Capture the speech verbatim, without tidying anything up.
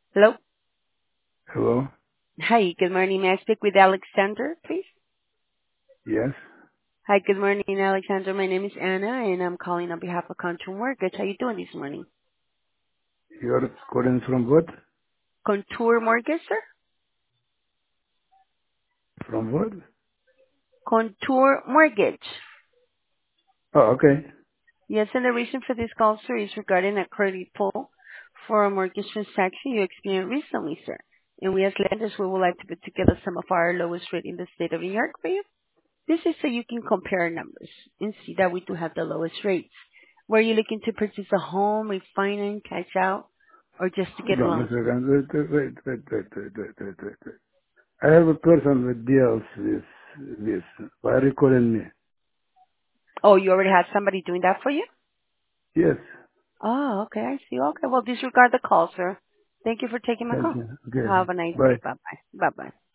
Hello. Hello? Hi, good morning. May I speak with Alexander, please? Yes? Hi, good morning, Alexander. My name is Anna, and I'm calling on behalf of Contour Mortgage. How you doing this morning? You're calling from what? Contour Mortgage, sir? From what? Contour Mortgage. Oh, okay. Yes, and the reason for this call, sir, is regarding a credit pull for a mortgage transaction you experienced recently, sir. And we as lenders, we would like to put together some of our lowest rate in the state of New York for you. This is so you can compare numbers and see that we do have the lowest rates. Were you looking to purchase a home, refinance, cash out, or just to get Hold a on a loan, sir? second. Wait, wait, wait, wait, wait, wait, wait, wait, wait. wait. I have a person that deals with this. Why are you calling me? Oh, you already had somebody doing that for you? Yes. Oh, okay, I see. Okay, well, disregard the call, sir. Thank you for taking my Thank call. you. Okay. Have a nice Bye. day. Bye-bye. Bye-bye.